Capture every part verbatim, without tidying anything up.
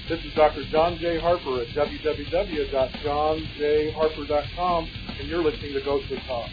This is Doctor John J. Harper at w w w dot john j harper dot com, and you're listening to Ghostly Talk.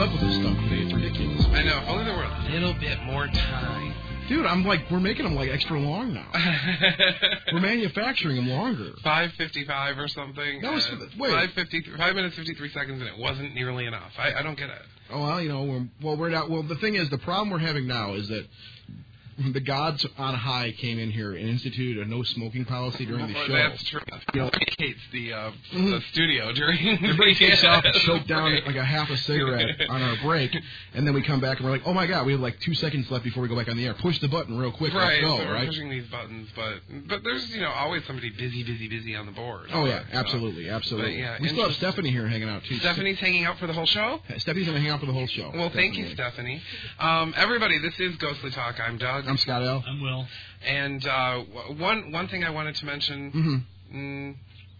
up with this stuff today. It's ridiculous. I know. If only there were a little bit more time. Dude, I'm like, we're making them like extra long now. We're manufacturing them longer. five fifty-five or something. That was, wait. five fifty, five minutes, fifty-three seconds, and it wasn't nearly enough. I, I don't get it. Oh, well, you know, we're, well, we're not, well, the thing is, the problem we're having now is that the gods on high came in here and instituted a no smoking policy during the well, show. That's true. You know, it hates the, uh, mm-hmm. the studio during Everybody takes off and choke down right. like a half a cigarette on our break, and then we come back and we're like, oh my god, we have like two seconds left before we go back on the air. Push the button real quick, right, let's go, so we're right? pushing these buttons, but but there's, you know, always somebody busy, busy, busy on the board. Oh yeah, so. absolutely, absolutely. But, yeah, we still have Stephanie here hanging out too. Stephanie's hanging out for the whole show? Stephanie's going to hang out for the whole show. Well, definitely. thank you, Stephanie. Um, everybody, this is Ghostly Talk. I'm Doug. I'm Scott L. I'm Will. And uh, one one thing I wanted to mention. Mm-hmm. Mm,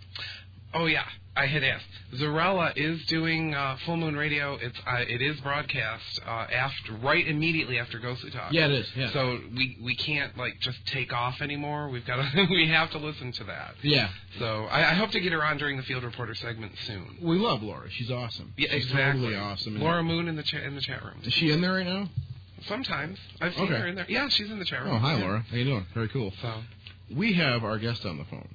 oh yeah, I had asked. Zarella is doing uh, Full Moon Radio. It's uh, it is broadcast uh, after right immediately after Ghostly Talk. Yeah, it is. Yeah. So we we can't like just take off anymore. We've got to we have to listen to that. Yeah. So I, I hope to get her on during the Field Reporter segment soon. We love Laura. She's awesome. Yeah, She's exactly. Totally awesome. Laura Moon in the cha- in the chat room. Is she in there right now? Sometimes I've seen okay. her in there. Yeah, she's in the chat room. Oh, hi, yeah. Laura. How you doing? Very cool. So we have our guest on the phone.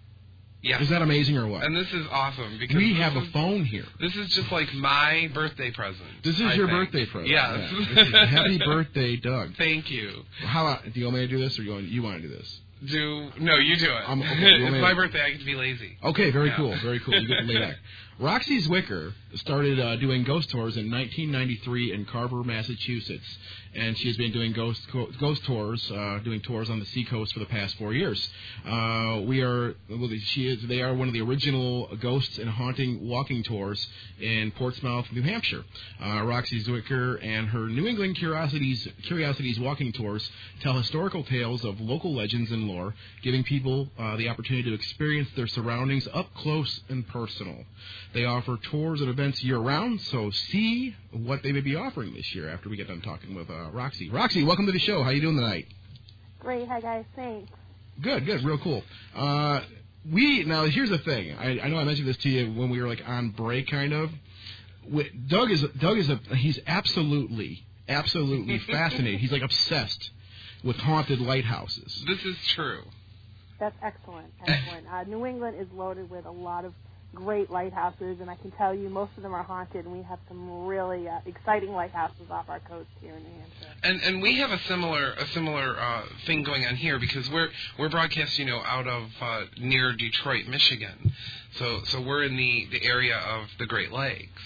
Yeah. Is that amazing or what? And this is awesome because we have is, a phone here. This is just like my birthday present. This is I your think. birthday present. Yes. Yeah. This is happy birthday, Doug. Thank you. How about, do you want me to do this or you want, you want to do this? Do no, you do it. I'm, okay, it's my birthday. I get to be lazy. Okay, very yeah. cool, very cool. You get to lay back. Roxy Zwicker started uh, doing ghost tours in nineteen ninety-three in Carver, Massachusetts, and she has been doing ghost ghost tours, uh, doing tours on the seacoast for the past four years. Uh, we are, well, she is. They are one of the original ghosts and haunting walking tours in Portsmouth, New Hampshire. Uh, Roxy Zwicker and her New England Curiosities Curiosities walking tours tell historical tales of local legends and lore, giving people uh, the opportunity to experience their surroundings up close and personal. They offer tours and events year-round, so see what they may be offering this year after we get done talking with uh, Roxy. Roxy, welcome to the show. How you doing tonight? Great. Hi, guys. Thanks. Good, good. Real cool. Uh, we Now, here's the thing. I, I know I mentioned this to you when we were, like, on break, kind of. We, Doug is, Doug is a, he's absolutely, absolutely fascinated. He's, like, obsessed with haunted lighthouses. This is true. That's excellent. Excellent. Uh, New England is loaded with a lot of great lighthouses, and I can tell you most of them are haunted, and we have some really uh, exciting lighthouses off our coast here in New Hampshire. And and we have a similar a similar uh, thing going on here because we're we're broadcast, you know, out of uh, near Detroit, Michigan. So so we're in the, the area of the Great Lakes.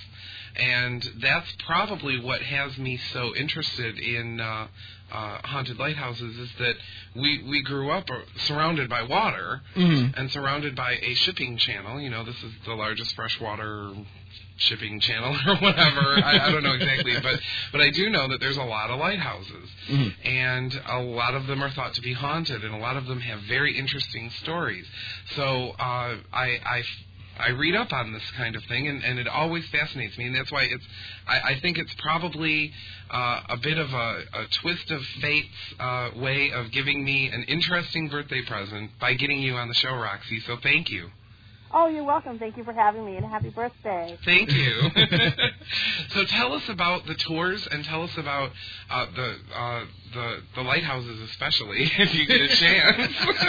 And that's probably what has me so interested in uh, uh, haunted lighthouses is that we, we grew up surrounded by water mm-hmm. and surrounded by a shipping channel. You know, this is the largest freshwater shipping channel or whatever. I, I don't know exactly, but but I do know that there's a lot of lighthouses, mm-hmm. and a lot of them are thought to be haunted, and a lot of them have very interesting stories. So uh, I I. I read up on this kind of thing, and, and it always fascinates me, and that's why it's. I, I think it's probably uh, a bit of a, a twist of fate's uh, way of giving me an interesting birthday present by getting you on the show, Roxy. So thank you. Oh, you're welcome. Thank you for having me, and happy birthday. Thank you. So tell us about the tours, and tell us about uh, the uh, the the lighthouses, especially if you get a chance.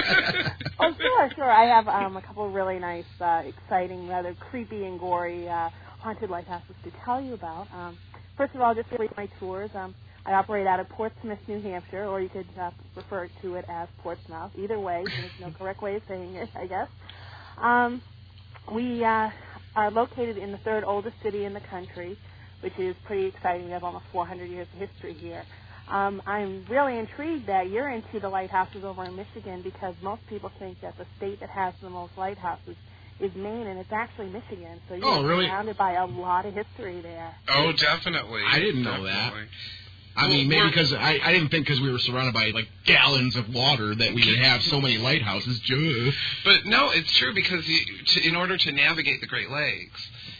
Oh, sure, sure. I have um, a couple of really nice, uh, exciting, rather creepy and gory uh, haunted lighthouses to tell you about. Um, first of all, just to read my tours. Um, I operate out of Portsmouth, New Hampshire, or you could uh, refer to it as Portsmouth. Either way, there's no correct way of saying it, I guess. Um, we uh, are located in the third oldest city in the country, which is pretty exciting. We have almost four hundred years of history here. Um, I'm really intrigued that you're into the lighthouses over in Michigan because most people think that the state that has the most lighthouses is Maine, and it's actually Michigan. So you're oh, really? surrounded by a lot of history there. Oh, definitely. I didn't know definitely. that. I mean, maybe because I, I didn't think because we were surrounded by, like, gallons of water that we would have so many lighthouses. But, no, it's true because you, to, in order to navigate the Great Lakes,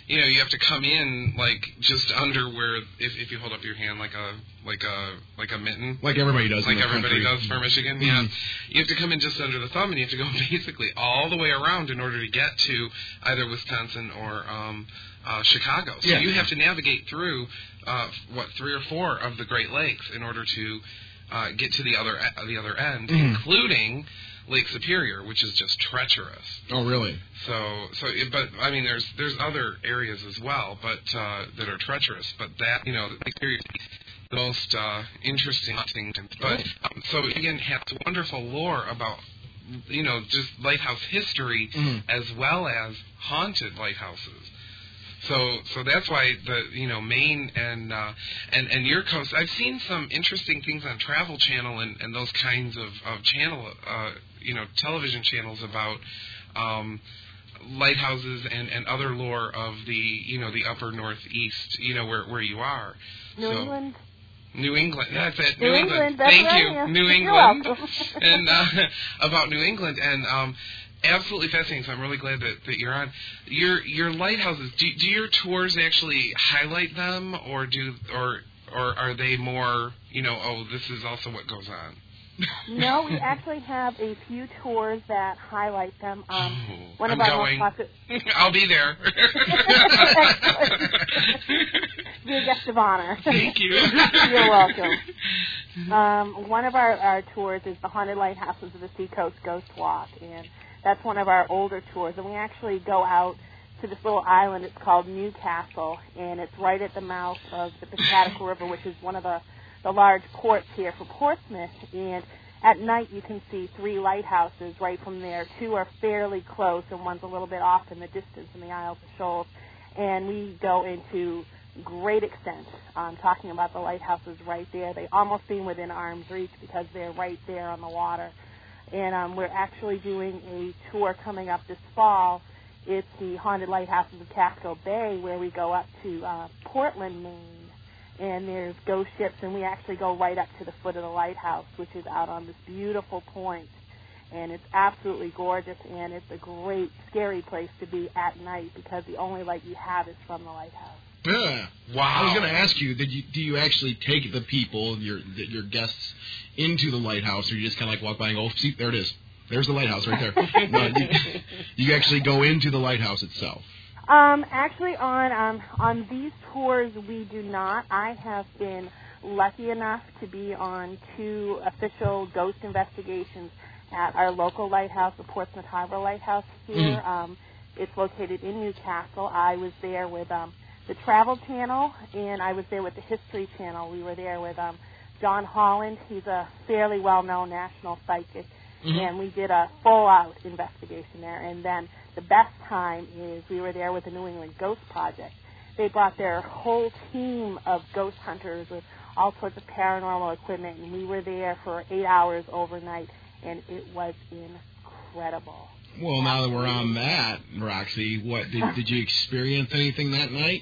you know, you have to come in like just under where if if you hold up your hand like a like a like a mitten, like everybody does, like in the everybody country. does for Michigan. Mm-hmm. Yeah, you have to come in just under the thumb, and you have to go basically all the way around in order to get to either Wisconsin or um, uh, Chicago. So yeah. you have to navigate through uh, what three or four of the Great Lakes in order to uh, get to the other uh, the other end, mm-hmm. including Lake Superior, which is just treacherous. Oh, really? So, so, it, but I mean, there's there's other areas as well, but uh, that are treacherous. But that, you know, Lake Superior is the most uh, interesting thing. But um, so again, has wonderful lore about, you know, just lighthouse history mm-hmm. as well as haunted lighthouses. So, so that's why the you know Maine and uh, and and your coast. I've seen some interesting things on Travel Channel and, and those kinds of, of channel uh, you know television channels about um, lighthouses and, and other lore of the you know the upper northeast. You know where where you are. New so, England. New England. That's it. New, New England. England. That's Thank right, you. yeah. New You're England. welcome. and uh, about New England and. Um, Absolutely fascinating. So I'm really glad that, that you're on. Your your lighthouses. Do, do your tours actually highlight them, or do or or are they more? You know, oh, this is also what goes on. No, we actually have a few tours that highlight them. Um, oh, one I'm of our going. most popular. I'll be there. You're a guest of honor. Thank you. You're welcome. Um, one of our, our tours is the Haunted Lighthouses of the Seacoast Ghost Walk, and that's one of our older tours. And we actually go out to this little island. It's called Newcastle, and it's right at the mouth of the Piscataqua River, which is one of the, the large ports here for Portsmouth. And at night you can see three lighthouses right from there. Two are fairly close, and one's a little bit off in the distance in the Isles of Shoals. And we go into great extent um, talking about the lighthouses right there. They almost seem within arm's reach because they're right there on the water. And um, we're actually doing a tour coming up this fall. It's the Haunted Lighthouses of Casco Bay, where we go up to uh, Portland, Maine, and there's ghost ships, and we actually go right up to the foot of the lighthouse, which is out on this beautiful point. And it's absolutely gorgeous, and it's a great, scary place to be at night because the only light you have is from the lighthouse. Yeah. Wow. I was going to ask you, did you, do you actually take the people, your your guests, into the lighthouse, or you just kind of like walk by and go, oh, see, there it is. There's the lighthouse right there. No, you, you actually go into the lighthouse itself. Um, actually, on um, on these tours, we do not. I have been lucky enough to be on two official ghost investigations at our local lighthouse, the Portsmouth Harbor Lighthouse here. Mm-hmm. Um, it's located in Newcastle. I was there with um, the Travel Channel, and I was there with the History Channel. We were there with um, John Holland. He's a fairly well-known national psychic, mm-hmm. and we did a full-out investigation there. And then the best time is we were there with the New England Ghost Project. They brought their whole team of ghost hunters with all sorts of paranormal equipment, and we were there for eight hours overnight, and it was incredible. Well, now that we're on that, Roxy, what did, did you experience anything that night?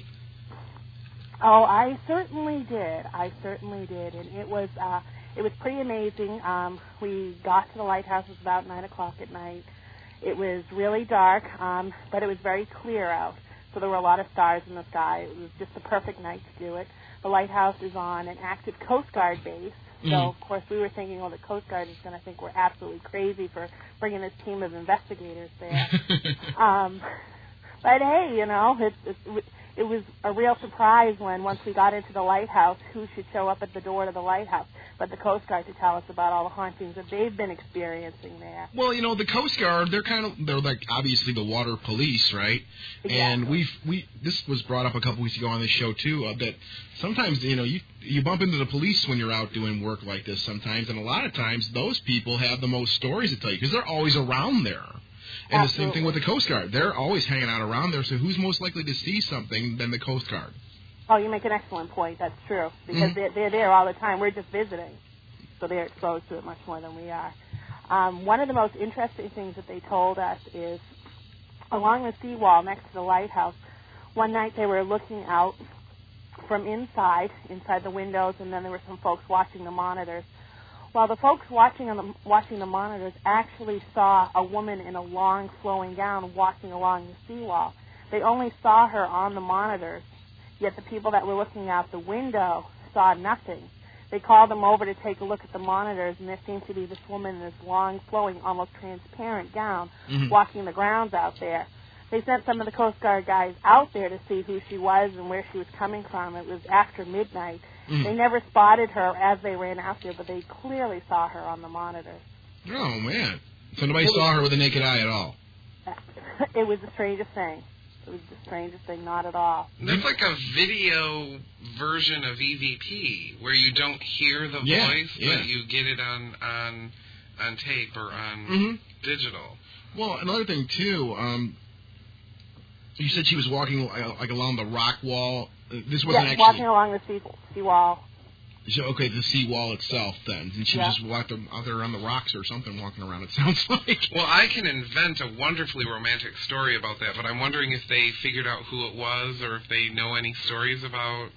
Oh, I certainly did. I certainly did, and it was uh, it was pretty amazing. Um, we got to the lighthouse. It was about nine o'clock at night. It was really dark, um, but it was very clear out, so there were a lot of stars in the sky. It was just the perfect night to do it. The lighthouse is on an active Coast Guard base, so mm. of course we were thinking, well, the Coast Guard is going to think we're absolutely crazy for bringing this team of investigators there. um, but hey, you know, it's, it's it was a real surprise when, once we got into the lighthouse, who should show up at the door to the lighthouse but the Coast Guard to tell us about all the hauntings that they've been experiencing there. Well, you know, the Coast Guard, they're kind of, they're like obviously the water police, right? Exactly. And we've, we, this was brought up a couple weeks ago on this show, too, uh, that sometimes, you know, you, you bump into the police when you're out doing work like this sometimes, and a lot of times those people have the most stories to tell you because they're always around there. And Absolutely. The same thing with the Coast Guard. They're always hanging out around there, so who's most likely to see something than the Coast Guard? Oh, you make an excellent point. That's true. Because mm-hmm. they're, they're there all the time. We're just visiting. So they're exposed to it much more than we are. Um, one of the most interesting things that they told us is along the seawall next to the lighthouse, one night they were looking out from inside, inside the windows, and then there were some folks watching the monitors. Well, the folks watching on the, watching the monitors actually saw a woman in a long flowing gown walking along the seawall. They only saw her on the monitors, yet the people that were looking out the window saw nothing. They called them over to take a look at the monitors, and there seemed to be this woman in this long, flowing, almost transparent gown mm-hmm. walking the grounds out there. They sent some of the Coast Guard guys out there to see who she was and where she was coming from. It was after midnight. Mm-hmm. They never spotted her as they ran out there, but they clearly saw her on the monitors. Oh, man. So nobody It saw was, her with a naked eye at all? It was the strangest thing. It was the strangest thing, not at all. There's like a video version of E V P where you don't hear the yeah, voice, yeah. but you get it on on, on tape or on mm-hmm. digital. Well, another thing, too, um, you said she was walking uh, like along the rock wall. Uh, this wasn't yeah, actually... walking along the sea, sea wall. So, okay, the sea wall itself, then. And she yeah. just walked out there on the rocks or something, walking around, it sounds like. Well, I can invent a wonderfully romantic story about that, but I'm wondering if they figured out who it was or if they know any stories about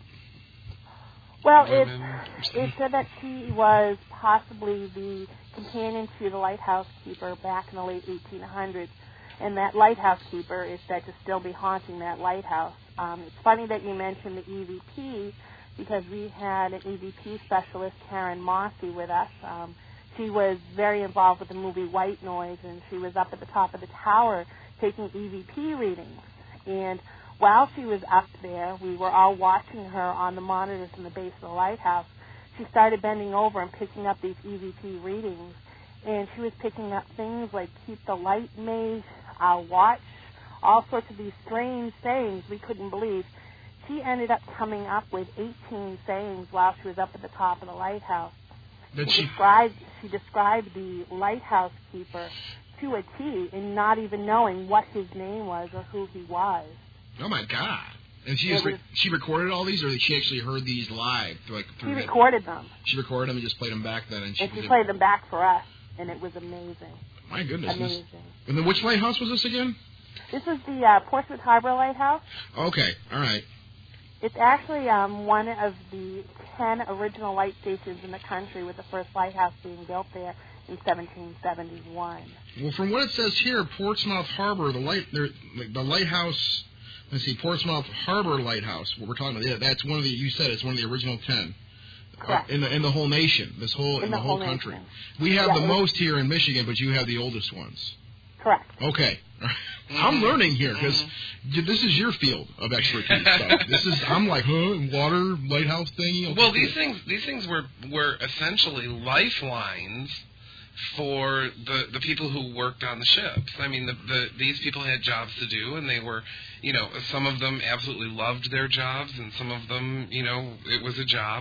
Well, women. it, it said that she was possibly the companion to the lighthouse keeper back in the late eighteen hundreds, and that lighthouse keeper is said to still be haunting that lighthouse. Um, it's funny that you mentioned the E V P, because we had an E V P specialist, Karen Mossy, with us. Um, she was very involved with the movie White Noise, and she was up at the top of the tower taking E V P readings. And while she was up there, we were all watching her on the monitors in the base of the lighthouse. She started bending over and picking up these E V P readings, and she was picking up things like keep the light mate, I'll watch, all sorts of these strange sayings we couldn't believe. She ended up coming up with eighteen sayings while she was up at the top of the lighthouse. That she, she... described, she described the lighthouse keeper to a T and not even knowing what his name was or who he was. Oh, my God. And she, was, re- she recorded all these, or did she actually heard these live? Like, she recorded them. She recorded them and just played them back then? And she, and she played them back for us, and it was amazing. My goodness. Amazing. This, and then which lighthouse was this again? This was the uh, Portsmouth Harbor Lighthouse. Okay, all right. It's actually um, one of the ten original light stations in the country, with the first lighthouse being built there in seventeen seventy-one. Well, from what it says here, Portsmouth Harbor, the light, the lighthouse. Let's see, Portsmouth Harbor Lighthouse. What we're talking about, yeah, that's one of the. You said it's one of the original ten. Correct. Uh, in the in the whole nation, this whole in, in the, the whole, whole country. Nation. We have yeah, the most here in Michigan, but you have the oldest ones. Correct. Okay. I'm learning here because mm-hmm. this is your field of expertise. So this is I'm like, huh, water lighthouse thing. Okay. Well, these things these things were were essentially lifelines for the the people who worked on the ships. I mean, the, the these people had jobs to do, and they were, you know, some of them absolutely loved their jobs, and some of them, you know, it was a job,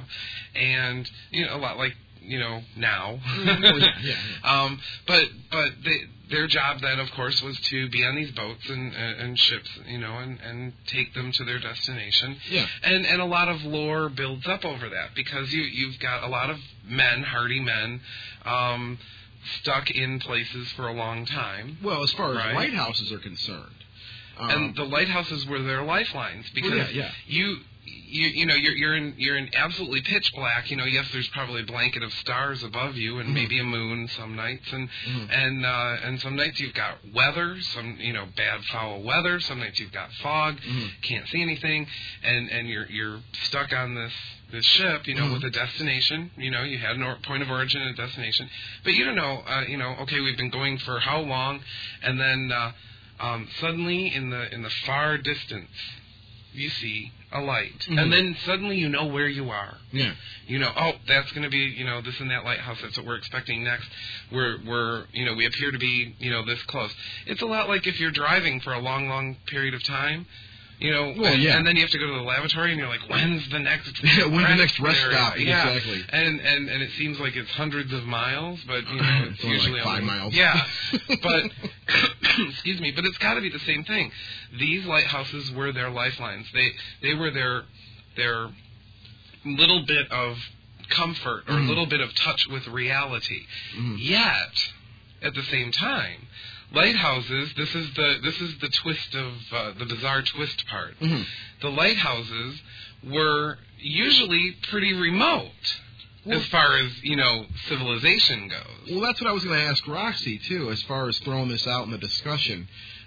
and you know, a lot like. You know, now. yeah, yeah. um, but but they, their job then, of course, was to be on these boats and and ships, you know, and, and take them to their destination. Yeah. And and a lot of lore builds up over that because you you've got a lot of men, hardy men, um, stuck in places for a long time. Well, as far as right? lighthouses are concerned, um, and the lighthouses were their lifelines because well, yeah, yeah. you. You you know you're you're in you're in absolutely pitch black. You know, yes, there's probably a blanket of stars above you, and mm-hmm. maybe a moon some nights, and mm-hmm. and uh, and some nights you've got weather, some you know bad foul weather. Some nights you've got fog, mm-hmm. can't see anything, and and you're you're stuck on this this ship, you know, mm-hmm. with a destination. You know, you had a or- point of origin and a destination, but you don't know. Uh, you know, okay, we've been going for how long, and then uh, um, suddenly in the in the far distance. You see a light, mm-hmm. and then suddenly you know where you are. Yeah. You know, oh, that's going to be, you know, this and that lighthouse. That's what we're expecting next. We're, we're, you know, we appear to be, you know, this close. It's a lot like if you're driving for a long, long period of time. You know, well, and, yeah. and then you have to go to the lavatory, and you're like, when's the next when's the next rest area? stop? Yeah. Exactly. And, and and it seems like it's hundreds of miles, but you know, it's, it's only usually like five only, miles. Yeah, but excuse me, but it's got to be the same thing. These lighthouses were their lifelines. They they were their their little bit of comfort or a mm-hmm. little bit of touch with reality. Mm-hmm. Yet, at the same time. Lighthouses, this is the this is the twist of uh, the bizarre twist part. Mm-hmm. The lighthouses were usually pretty remote well, as far as, you know, civilization goes. Well, that's what I was going to ask Roxy too, as far as throwing this out in the discussion.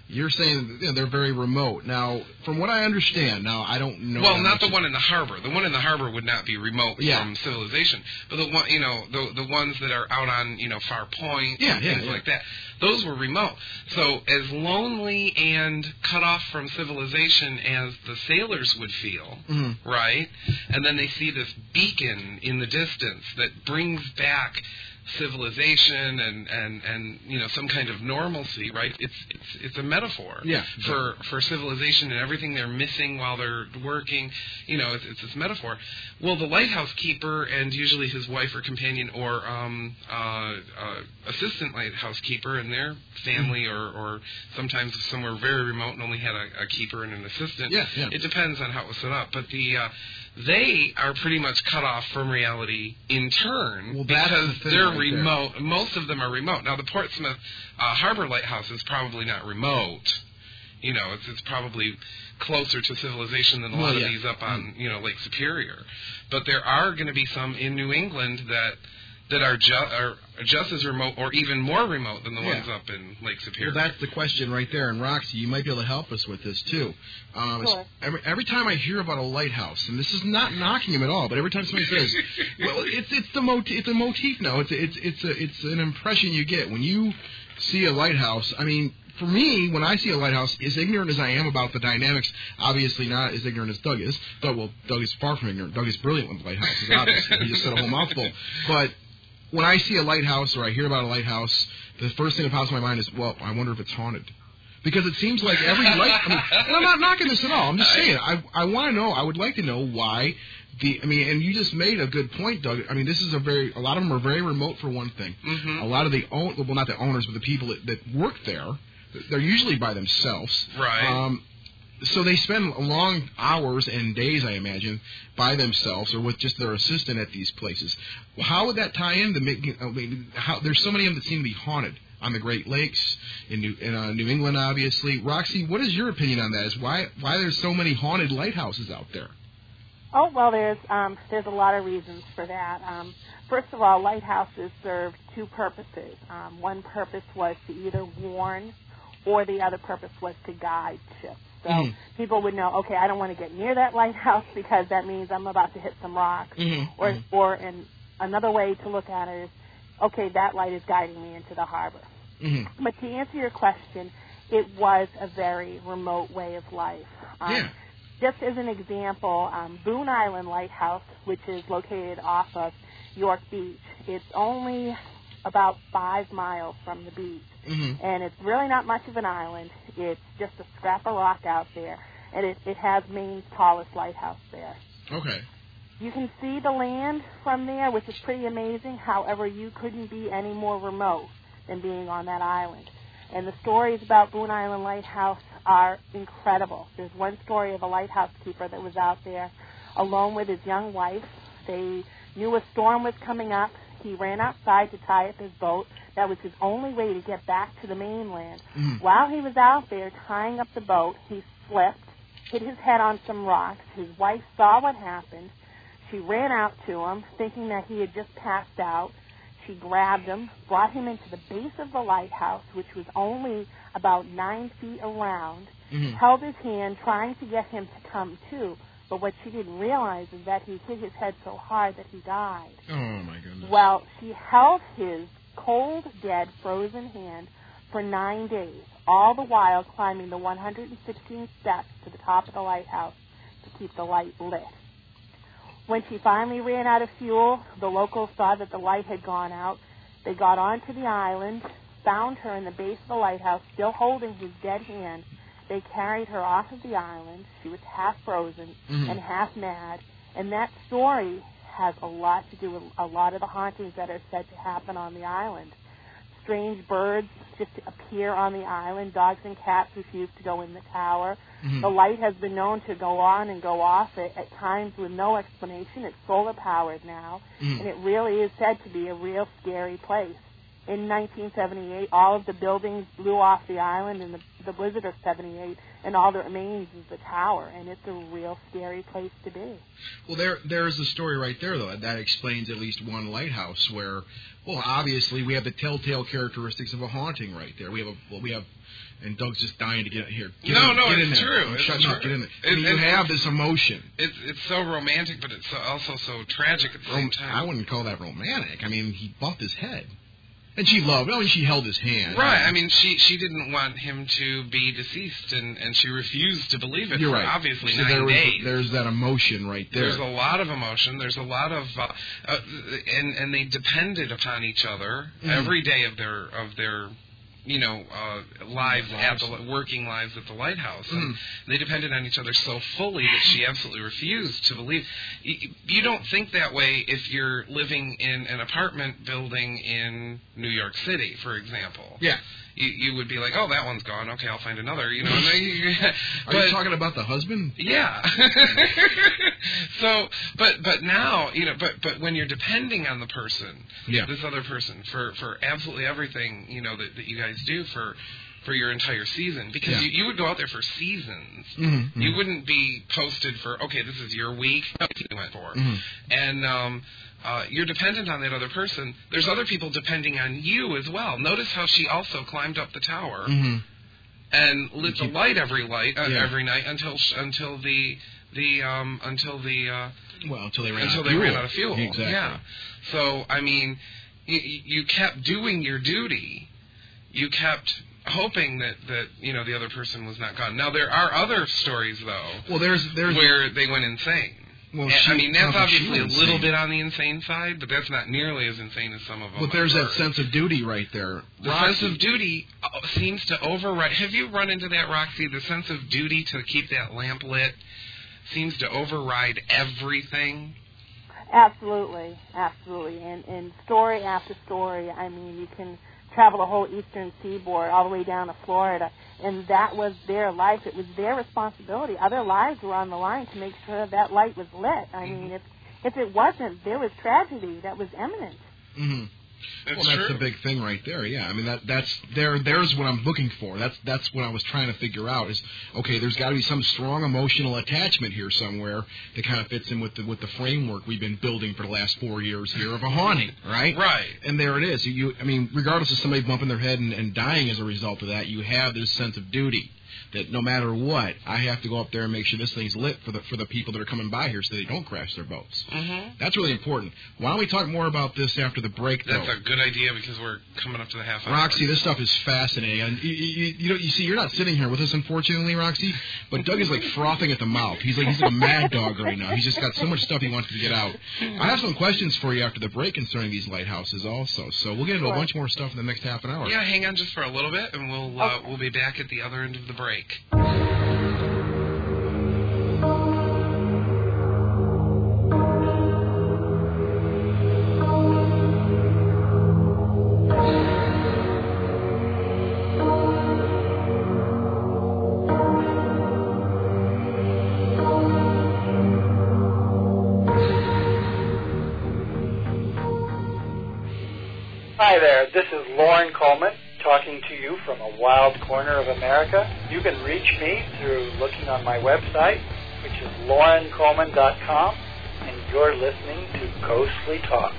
You're saying you know, they're very remote. Now, from what I understand, now I don't know. Well, not the one in the harbor. The one in the harbor would not be remote yeah. from civilization, but the one, you know, the the ones that are out on, you know, Far Point, yeah, and yeah, things yeah. like that. Those were remote. So as lonely and cut off from civilization as the sailors would feel, mm-hmm. right? And then they see this beacon in the distance that brings back civilization and, and, and you know some kind of normalcy, right? It's it's it's a metaphor yeah, for for civilization and everything they're missing while they're working. You know, it's, it's this metaphor. Well, the lighthouse keeper and usually his wife or companion or um, uh, uh, assistant lighthouse keeper and their family, or, or sometimes somewhere very remote and only had a, a keeper and an assistant. Yeah, yeah. It depends on how it was set up, but the uh, they are pretty much cut off from reality in turn well, that's because the thing they're right remote. there. Most of them are remote. Now, the Portsmouth uh, Harbor Lighthouse is probably not remote. You know, it's it's probably closer to civilization than a lot well, of yeah. these up on, you know, Lake Superior. But there are going to be some in New England that that are, ju- are just as remote or even more remote than the yeah. ones up in Lake Superior. Well, that's the question right there. And, Roxy, you might be able to help us with this, too. Um, sure. every, every time I hear about a lighthouse, and this is not knocking him at all, but every time somebody says, well, it's it's the motif, it's a motif now. It's, it's, it's, a, it's an impression you get. When you see a lighthouse, I mean, for me, when I see a lighthouse, as ignorant as I am about the dynamics, obviously not as ignorant as Doug is. Doug, well, Doug is far from ignorant. Doug is brilliant with lighthouses, obviously. He just said a whole mouthful. But when I see a lighthouse or I hear about a lighthouse, the first thing that pops in my mind is, well, I wonder if it's haunted. Because it seems like every light, I mean, and I'm not knocking this at all. I'm just saying, I I want to know, I would like to know why the, I mean, and you just made a good point, Doug. I mean, this is a very, a lot of them are very remote for one thing. Mm-hmm. A lot of the, own, well, not the owners, but the people that, that work there, they're usually by themselves. Right. Um, So they spend long hours and days, I imagine, by themselves or with just their assistant at these places. How would that tie in to making? I mean, how, there's so many of them that seem to be haunted on the Great Lakes in New, in, uh, New England, obviously. Roxy, what is your opinion on that? Is why why there's so many haunted lighthouses out there? Oh, well, there's um, there's a lot of reasons for that. Um, first of all, lighthouses served two purposes. Um, one purpose was to either warn, or the other purpose was to guide ships. So mm-hmm. people would know, okay, I don't want to get near that lighthouse because that means I'm about to hit some rocks. Mm-hmm. Or, mm-hmm. or and another way to look at it is, okay, that light is guiding me into the harbor. Mm-hmm. But to answer your question, it was a very remote way of life. Um, yeah. Just as an example, um, Boone Island Lighthouse, which is located off of York Beach, it's only about five miles from the beach. Mm-hmm. And it's really not much of an island. It's just a scrap of rock out there. And it, it has Maine's tallest lighthouse there. Okay. You can see the land from there, which is pretty amazing. However, you couldn't be any more remote than being on that island. And the stories about Boone Island Lighthouse are incredible. There's one story of a lighthouse keeper that was out there alone with his young wife. They knew a storm was coming up. He ran outside to tie up his boat. That was his only way to get back to the mainland. Mm-hmm. While he was out there tying up the boat, he slipped, hit his head on some rocks. His wife saw what happened. She ran out to him, thinking that he had just passed out. She grabbed him, brought him into the base of the lighthouse, which was only about nine feet around, mm-hmm. held his hand, trying to get him to come to. But what she didn't realize is that he hit his head so hard that he died. Oh, my goodness. Well, she held his cold, dead, frozen hand for nine days, all the while climbing the one hundred sixteen steps to the top of the lighthouse to keep the light lit. When she finally ran out of fuel, the locals saw that the light had gone out. They got onto the island, found her in the base of the lighthouse, still holding his dead hand. They carried her off of the island. She was half frozen mm-hmm. and half mad. And that story has a lot to do with a lot of the hauntings that are said to happen on the island. Strange birds just appear on the island. Dogs and cats refuse to go in the tower. Mm-hmm. The light has been known to go on and go off at, at times with no explanation. It's solar-powered now. Mm-hmm. And it really is said to be a real scary place. in nineteen seventy-eight, all of the buildings blew off the island in the, the blizzard of seventy-eight, and all that remains is the tower, and it's a real scary place to be. Well, there there's a story right there, though, that explains at least one lighthouse where, well, obviously we have the telltale characteristics of a haunting right there. We have a, well, we have, and Doug's just dying to get here. Get no, in, no, get it's in there. true. I'm It's shutting true. up, get in there. It, I mean, you it, have this emotion. It's it's so romantic, but it's so, also so tragic at the same time. I wouldn't call that romantic. I mean, he bumped his head. And she loved him. I mean, she held his hand. Right. I mean, she she didn't want him to be deceased, and, and she refused to believe it You're for right. obviously so nine there was, days. There's that emotion right there. There's a lot of emotion. There's a lot of, uh, uh, and and they depended upon each other mm-hmm. every day of their of their, you know, uh, lives at the working lives at the lighthouse. Mm-hmm. And they depended on each other so fully that she absolutely refused to believe. You don't think that way if you're living in an apartment building in New York City, for example. Yeah. You, you would be like, oh, that one's gone. Okay, I'll find another. You know. And then, Are but, you talking about the husband? Yeah. so, but but now, you know, but but when you're depending on the person, yeah. this other person for for absolutely everything, you know, that, that you guys do for for your entire season, because yeah. you, you would go out there for seasons. Mm-hmm. You wouldn't be posted for, okay, this is your week. That's what you went for, mm-hmm. and. um Uh, you're dependent on that other person. There's other people depending on you as well. Notice how she also climbed up the tower mm-hmm. and lit the light every light uh, yeah. every night until until the the um, until the uh, well until they ran until out they of fuel. ran out of fuel. Exactly. Yeah. So I mean, you, you kept doing your duty. You kept hoping that, that you know the other person was not gone. Now there are other stories though. Well, there's there's where they went insane. Well, and, she, I mean, that's obviously a little insane. bit on the insane side, but that's not nearly as insane as some of them. But there's that sense of duty right there. The Roxy. sense of duty seems to override. Have you run into that, Roxy? The sense of duty to keep that lamp lit seems to override everything. Absolutely, absolutely. And, and story after story, I mean, you can travel the whole eastern seaboard all the way down to Florida, and that was their life. It was their responsibility. Other lives were on the line to make sure that light was lit. I mm-hmm. mean, if if it wasn't, there was tragedy that was imminent. Mm-hmm. That's well, that's true. the big thing right there. Yeah, I mean that that's there. There's what I'm looking for. That's that's what I was trying to figure out. Is okay. There's got to be some strong emotional attachment here somewhere that kind of fits in with the with the framework we've been building for the last four years here of a haunting, right? Right. And there it is. You, I mean, regardless of somebody bumping their head and, and dying as a result of that, you have this sense of duty. That no matter what, I have to go up there and make sure this thing's lit for the for the people that are coming by here so they don't crash their boats. Mm-hmm. That's really important. Why don't we talk more about this after the break, though? That's a good idea because we're coming up to the half hour. Roxy, this stuff is fascinating. And you, you, you know, you see, you're not sitting here with us, unfortunately, Roxy, but Doug is like frothing at the mouth. He's like he's like a mad dog right now. He's just got so much stuff he wants to get out. I have some questions for you after the break concerning these lighthouses also. So we'll get into a bunch more stuff in the next half an hour. Yeah, hang on just for a little bit, and we'll uh, Okay. we'll be back at the other end of the break. Hi there, this is Lauren Coleman talking to you from a wild corner of America. You can reach me through looking on my website, which is lauren coleman dot com, and you're listening to Ghostly Talk.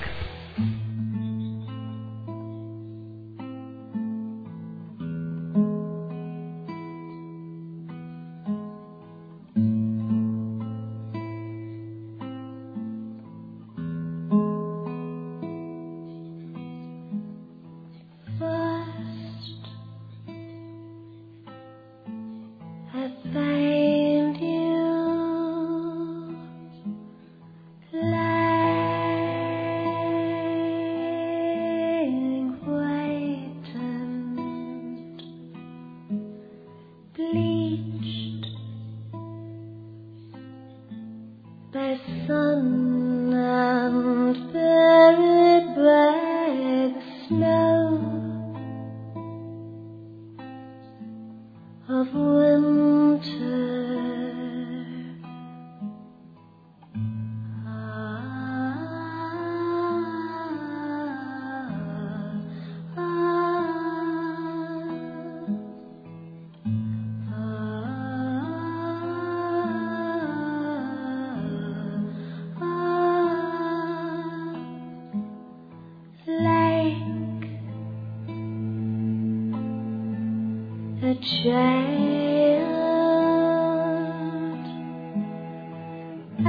child, I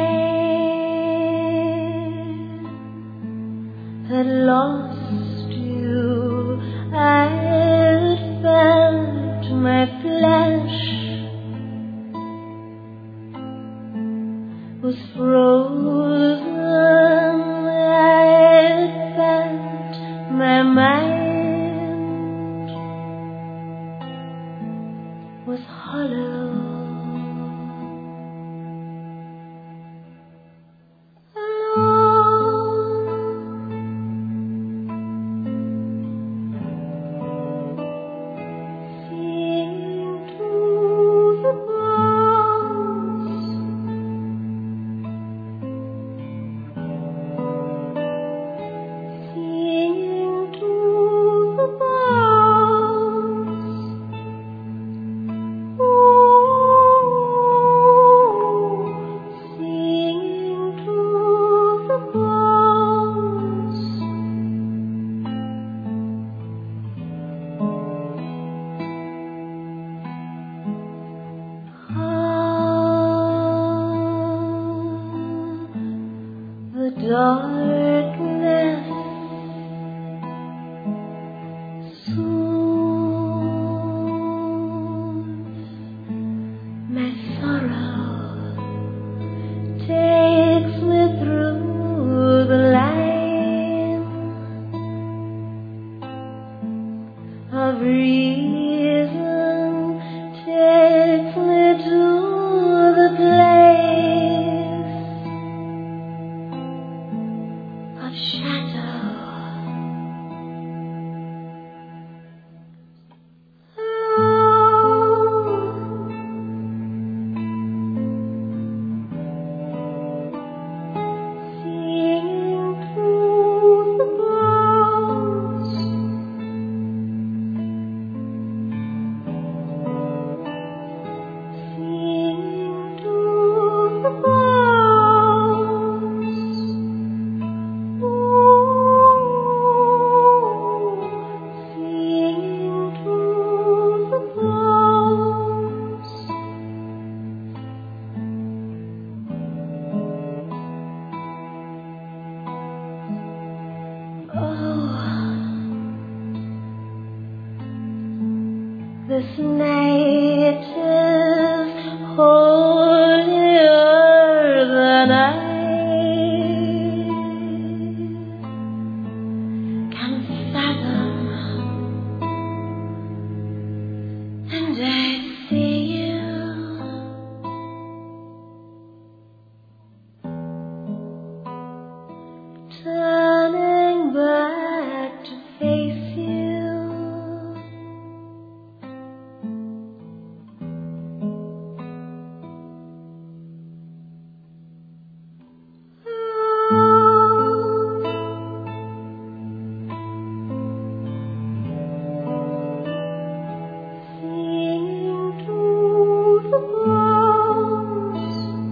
had lost you. I had felt my flesh was frozen. I had felt my mind was hollow. Darkness soothes my sorrow, takes me through the line of reason, takes me to the place of shadow. Seeing through the clouds, seeing through the clouds. Seeing through the clouds, oh, this night is holier than I can fathom, and I see you turning back to face you. Seeing through the clouds,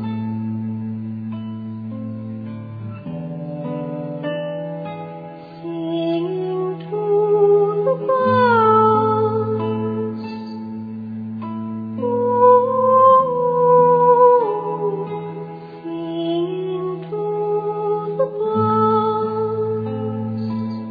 seeing through the clouds, ooh, seeing through the clouds.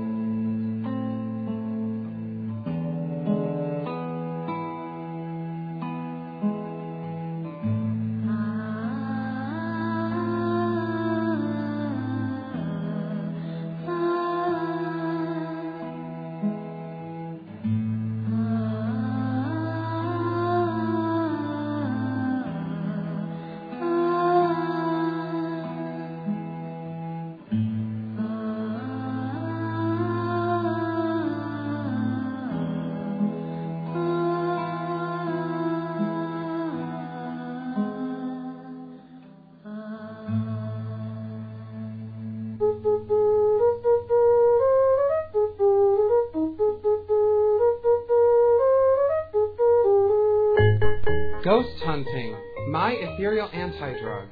Ghost Hunting, My Ethereal Anti-Drug.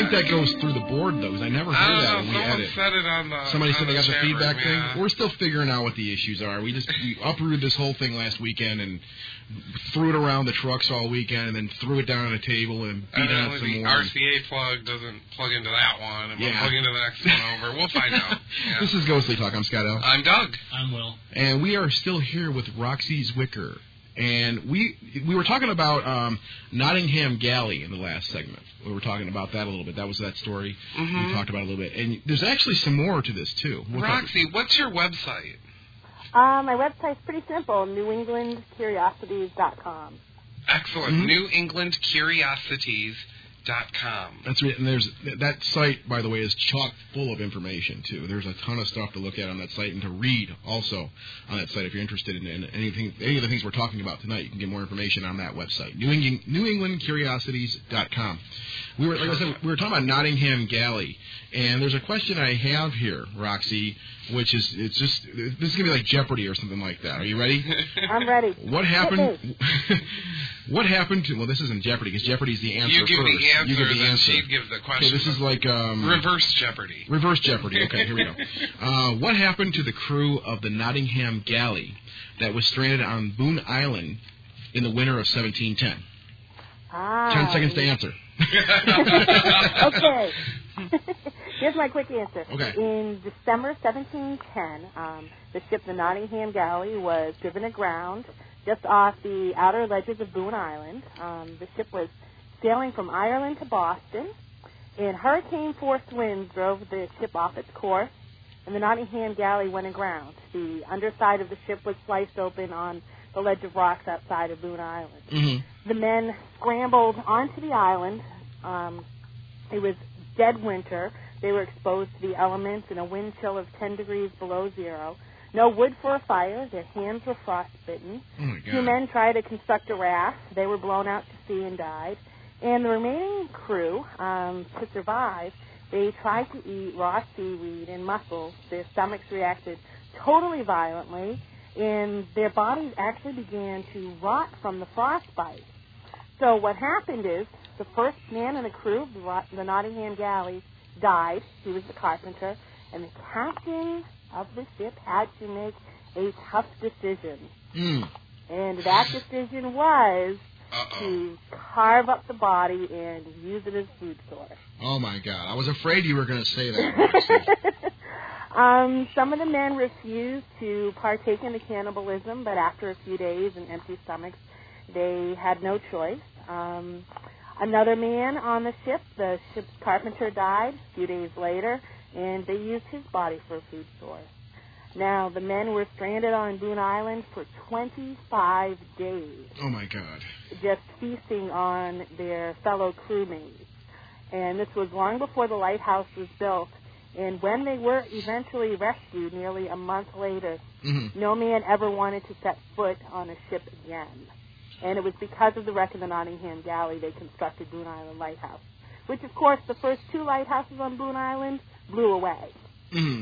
think that goes through the board, though, because I never I heard don't that know. when we Someone edit. said it on the. Somebody on said they the got the chat feedback room, thing. yeah. We're still figuring out what the issues are. We just we uprooted this whole thing last weekend and threw it around the trucks all weekend, and then threw it down on a table and beat on it some the more. R C A plug doesn't plug into that one, and Yeah. we'll plug into the next one over. We'll find out. Yeah. This is Ghostly Talk. I'm Scott L. I'm Doug. I'm Will. And we are still here with Roxy Zwicker. And we we were talking about um, Nottingham Galley in the last segment. We were talking about that a little bit. That was that story. Mm-hmm. We talked about it a little bit. And there's actually some more to this, too. We'll talk- Roxy, what's your website? Uh, my website's pretty simple, new england curiosities dot com. Excellent. Mhm. New England Curiosities dot com. That's right. And there's that site, by the way, is chock full of information too. There's a ton of stuff to look at on that site and to read also on that site. If you're interested in, in anything, any of the things we're talking about tonight, you can get more information on that website, New England, New England Curiosities dot com. We were, like I said, we were talking about Nottingham Galley, and there's a question I have here, Roxy, which is it's just this is gonna be like Jeopardy or something like that. Are you ready? I'm ready. What happened? What happened to? Well, this isn't Jeopardy because Jeopardy's the answer You give first. the answer, you give the then answer. she'd give the question. Okay, this is like um, Reverse Jeopardy. Reverse Jeopardy. Okay, here we go. Uh, what happened to the crew of the Nottingham Galley that was stranded on Boone Island in the winter of seventeen ten? Ah. Ten seconds to answer. Okay. Here's my quick answer. Okay. In December seventeen ten, um, the ship, the Nottingham Galley, was driven aground just off the outer ledges of Boone Island. Um, the ship was sailing from Ireland to Boston, and hurricane-force winds drove the ship off its course, and the Nottingham Galley went aground. The underside of the ship was sliced open on the ledge of rocks outside of Boone Island. Mm-hmm. The men scrambled onto the island. Um, it was dead winter. They were exposed to the elements in a wind chill of ten degrees below zero. No wood for a fire. Their hands were frostbitten. Oh my God. Two men tried to construct a raft. They were blown out to sea and died. And the remaining crew, um, to survive, they tried to eat raw seaweed and mussels. Their stomachs reacted totally violently, and their bodies actually began to rot from the frostbite. So what happened is the first man in the crew of the, the Nottingham Galley died. He was the carpenter, and the captain of the ship had to make a tough decision. Mm. And that decision was Uh-oh. to carve up the body and use it as food source. Oh my God! I was afraid you were going to say that. Roxy. um, some of the men refused to partake in the cannibalism, but after a few days and empty stomachs, they had no choice. Um, another man on the ship, the ship's carpenter, died a few days later, and they used his body for a food source. Now, the men were stranded on Boone Island for twenty-five days, Oh my God! just feasting on their fellow crewmates. And this was long before the lighthouse was built. And when they were eventually rescued nearly a month later, Mm-hmm. no man ever wanted to set foot on a ship again. And it was because of the wreck of the Nottingham Galley they constructed Boone Island Lighthouse, which, of course, the first two lighthouses on Boone Island blew away. Mm-hmm.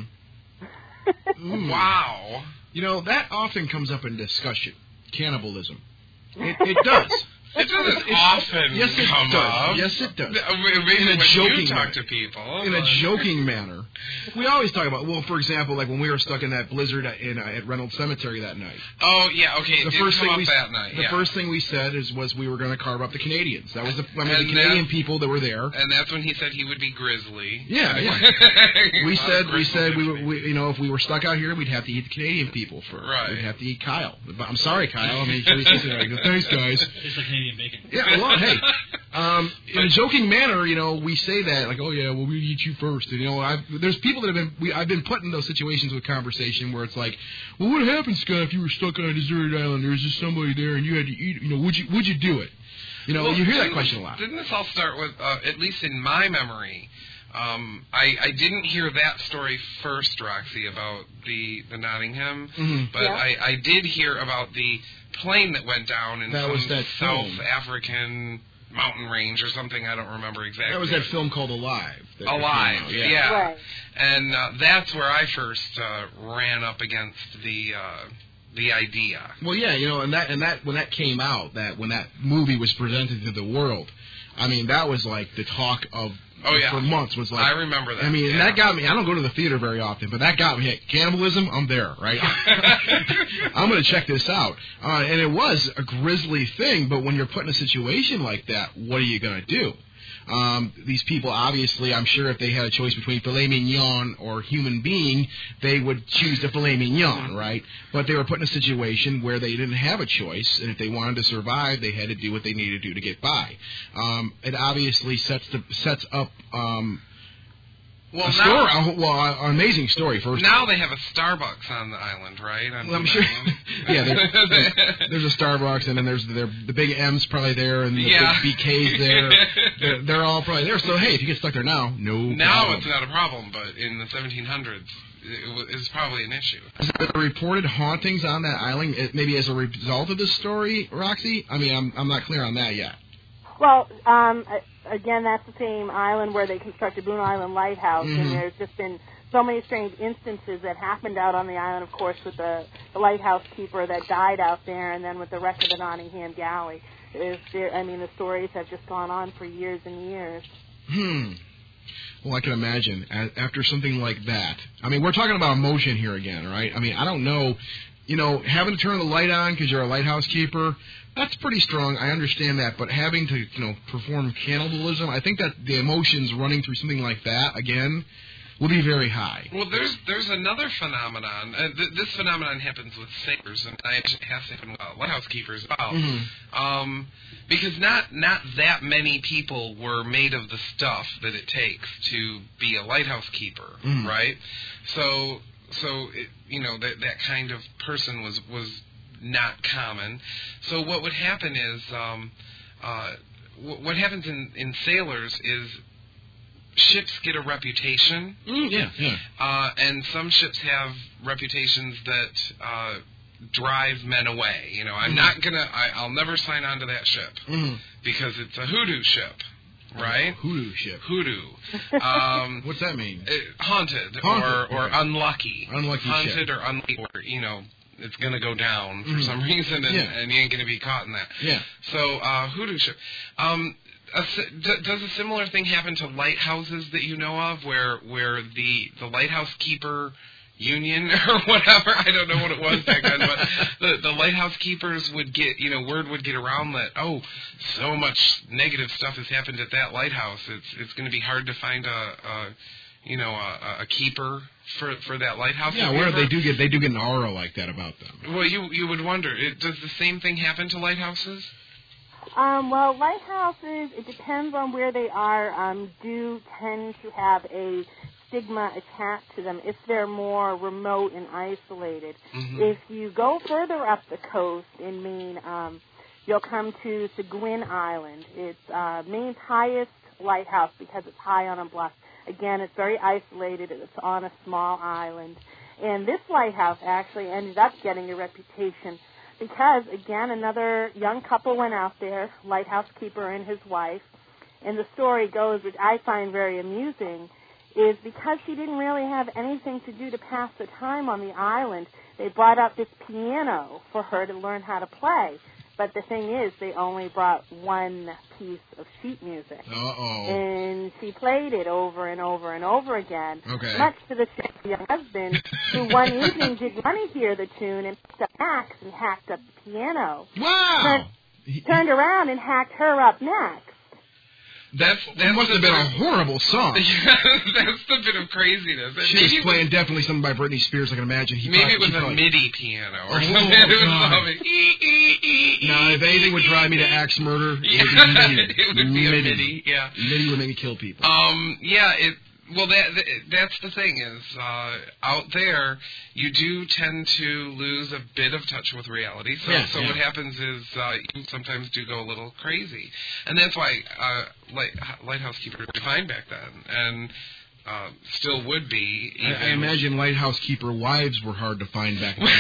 Mm. Wow. You know, that often comes up in discussion. Cannibalism. It, it does. It doesn't It's- often yes, it come does. up. Yes, it does. Uh, Maybe In a when joking you talk manner. to people. In a but- joking manner. We always talk about, well, for example, like when we were stuck in that blizzard at, in, uh, at Reynolds Cemetery that night. Oh, yeah, okay. It The did first come thing up we that night, the yeah. first thing we said is was we were going to carve up the Canadians. That was the I mean And the Canadian then- people that were there. And that's when he said he would be grizzly. Yeah, yeah. We A lot of said we grizzly said we, were, fish. we you know if we were stuck out here we'd have to eat the Canadian people first. Right. We'd have to eat Kyle. But I'm sorry, Kyle. I mean, he sits there and goes, thanks, guys. It's like Canadian bacon. Yeah, well, hey, um, in a joking manner, you know, we say that like, oh yeah, well we eat you first, and you know, I've, there's people that have been, we, I've been put in those situations with conversation where it's like, well, what happens, Scott, if you were stuck on a deserted island, there's just somebody there, and you had to eat, you know, would you, would you do it? You know, Well, you hear that didn't- question a lot. Didn't this all start with, uh, at least in my memory, um, I, I didn't hear that story first, Roxy, about the, the Nottingham, Mhm. but Yeah. I, I did hear about the plane that went down in That some was that South film. African mountain range or something. I don't remember exactly. That was that film called Alive. that came Alive, out, yeah. Right. And uh, that's where I first uh, ran up against the uh, the idea. Well, yeah, you know, and that and that when that came out, that when that movie was presented to the world, I mean, that was like the talk of Oh, yeah. for months was like. I remember that. I mean, yeah. and that got me. I don't go to the theater very often, but that got me. Hey, cannibalism, I'm there, right? I'm going to check this out. Uh, and it was a grisly thing, but when you're put in a situation like that, what are you going to do? Um, these people, obviously, I'm sure if they had a choice between filet mignon or human being, they would choose the filet mignon, right? But they were put in a situation where they didn't have a choice, and if they wanted to survive, they had to do what they needed to do to get by. Um, it obviously sets the, sets up um, well, a now, story, well, an amazing story. First, now they have a Starbucks on the island, right? On well, I'm the sure. island. Yeah, there's, there's, there's a Starbucks, and then there's the, the big M's probably there, and the yeah. big B K's there. they're, they're all probably there. So hey, if you get stuck there now, no. Now problem. it's not a problem, but in the seventeen hundreds, it was, it was probably an issue. Is there reported hauntings on that island, it, maybe as a result of this story, Roxy? I mean, I'm I'm not clear on that yet. Well, um, again, that's the same island where they constructed Boone Island Lighthouse, Mm-hmm. and there's just been so many strange instances that happened out on the island, of course, with the, the lighthouse keeper that died out there, and then with the wreck of the Nottingham Galley. Is there, I mean, the stories have just gone on for years and years. Hmm. Well, I can imagine, a- after something like that. I mean, we're talking about emotion here again, right? I mean, I don't know. You know, having to turn the light on because you're a lighthouse keeper, that's pretty strong. I understand that. But having to, you know, perform cannibalism, I think that the emotions running through something like that, again, will be very high. Well, there's there's another phenomenon. Uh, th- this phenomenon happens with sailors, and I actually have to happen with uh, lighthouse keepers as well. Mm-hmm. Um, because not not that many people were made of the stuff that it takes to be a lighthouse keeper, Mm-hmm. right? So so it, you know that that kind of person was was not common. So what would happen is um, uh, w- what happens in, in sailors is ships get a reputation. Mm, yeah, yeah. Uh, and some ships have reputations that uh, drive men away. You know, I'm Mm. not gonna. I, I'll never sign on to that ship Mm. because it's a hoodoo ship, right? Hoodoo ship. Hoodoo. Um, What's that mean? uh, haunted, Haunted, or or okay. unlucky. Unlucky haunted ship. or unlucky, or you know, it's gonna go down for Mhm. some reason, and, Yeah. and you ain't gonna be caught in that. Yeah. So uh, hoodoo ship. Um, A, d- does a similar thing happen to lighthouses that you know of, where where the the lighthouse keeper union or whatever, I don't know what it was back then, but the the lighthouse keepers would get, you know, word would get around that, oh, so much negative stuff has happened at that lighthouse. It's it's going to be hard to find a, a you know a, a keeper for for that lighthouse. Yeah, Have you where ever- they do get they do get an aura like that about them. Well, you you would wonder, it, does the same thing happen to lighthouses? Um, well, lighthouses, it depends on where they are, um, do tend to have a stigma attached to them if they're more remote and isolated. Mm-hmm. If you go further up the coast in Maine, um, you'll come to Seguin Island. It's uh, Maine's highest lighthouse because it's high on a bluff. Again, it's very isolated. It's on a small island. And this lighthouse actually ended up getting a reputation because, again, another young couple went out there, lighthouse keeper and his wife, and the story goes, which I find very amusing, is because she didn't really have anything to do to pass the time on the island, they brought out this piano for her to learn how to play. But the thing is, they only brought one piece of sheet music. Uh-oh. And she played it over and over and over again, Okay. much to the shame of the young husband, who one evening didn't want to hear the tune and picked up an axe and hacked up the piano. Wow. Turned, turned around and hacked her up next. That's That that must have been a horrible song. That's the bit of craziness. She Maybe was playing definitely something by Britney Spears. I can imagine. He Maybe probably, it was she a probably, MIDI piano or Oh, something. It was God. something. ee, ee, ee, ee, No, if anything would drive me to axe murder, it Yeah, would be MIDI. it would be a MIDI. Yeah. MIDI would make me kill people. Um. Yeah. It. Well, that, that that's the thing is uh, out there you do tend to lose a bit of touch with reality. So Yeah, so yeah. what happens is uh, you sometimes do go a little crazy, and that's why uh, light, lighthouse keepers were fine back then, and uh, still would be. I, Even, I imagine lighthouse keeper wives were hard to find back then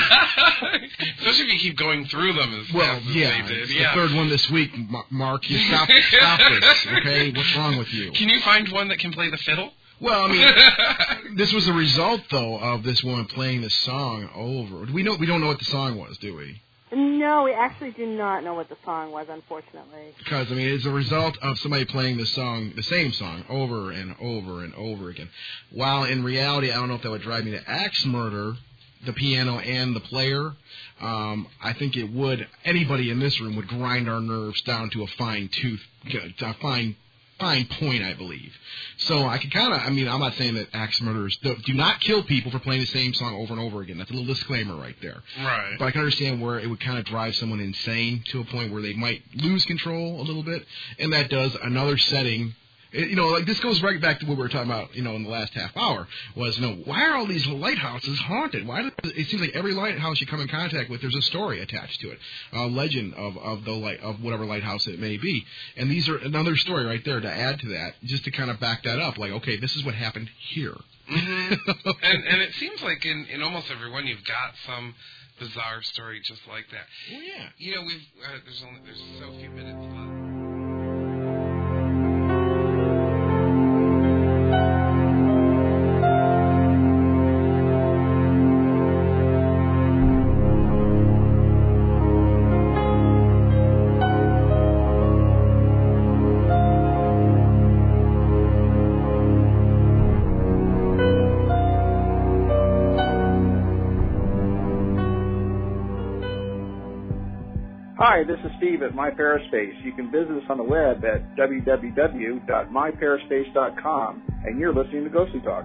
too. Especially if you keep going through them as Well, fast as yeah, they did. it's Yeah. the third one this week. Ma- Mark, you stop, stop this, okay? What's wrong with you? Can you find one that can play the fiddle? Well, I mean, this was the result, though, of this woman playing this song over. We know we don't know what the song was, do we? No, No, we actually do not know what the song was, unfortunately. Because, I mean, it's a result of somebody playing the song, the same song, over and over and over again. While in reality, I don't know if that would drive me to axe murder, the piano and the player. Um, I think it would, anybody in this room would grind our nerves down to a fine tooth, to a fine fine point, I believe. So I can kind of, I mean, I'm not saying that axe murderers do, do not kill people for playing the same song over and over again. That's a little disclaimer right there. Right. But I can understand where it would kind of drive someone insane to a point where they might lose control a little bit, and that does another setting. It, you know, like this goes right back to what we were talking about, you know, in the last half hour, was, you know, why are all these lighthouses haunted? Why does it seems like every lighthouse you come in contact with, there's a story attached to it, a legend of, of the light of whatever lighthouse it may be. And these are another story right there to add to that, just to kind of back that up, like, okay, this is what happened here. Mm-hmm. and, and it seems like in, in almost every one you've got some bizarre story just like that. Well, yeah. You know, we've uh, there's only there's so few minutes left. Hi, this is Steve at MyParaspace. You can visit us on the web at w w w dot my paraspace dot com, and you're listening to Ghostly Talk.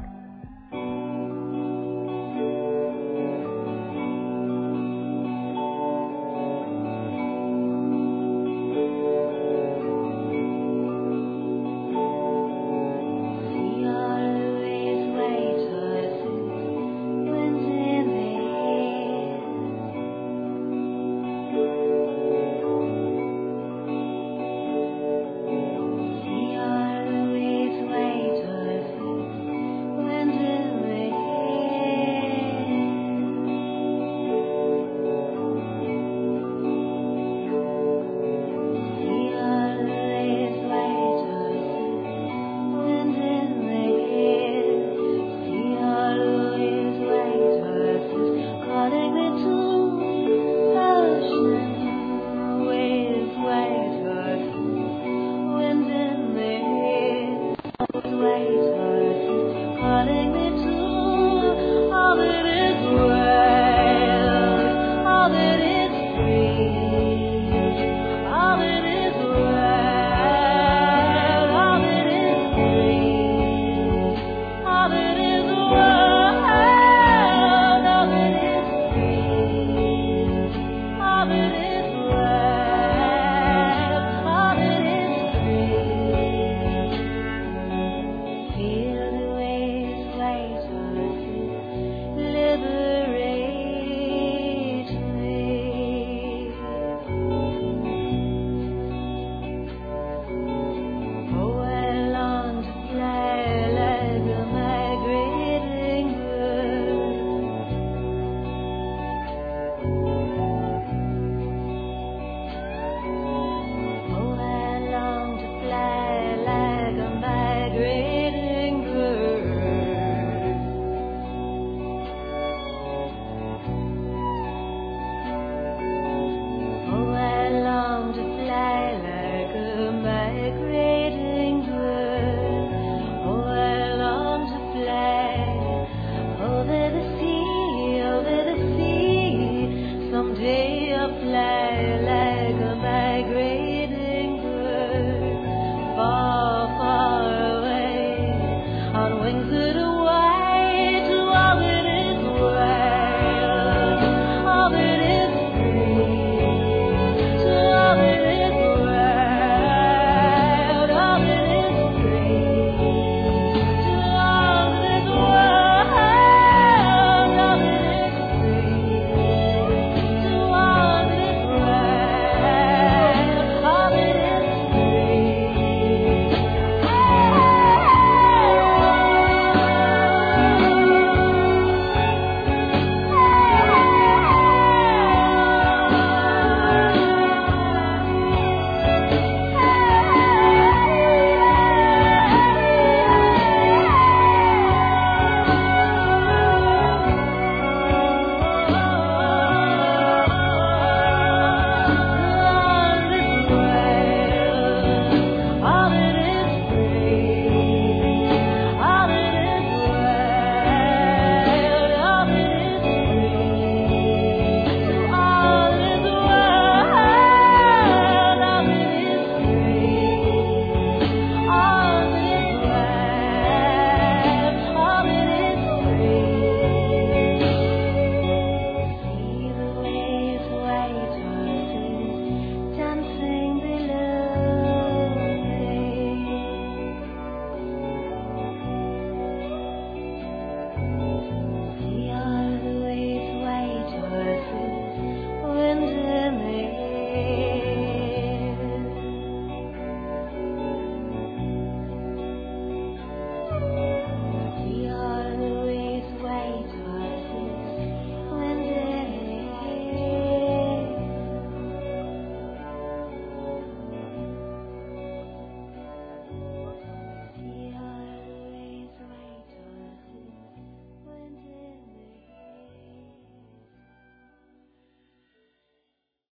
Calling me to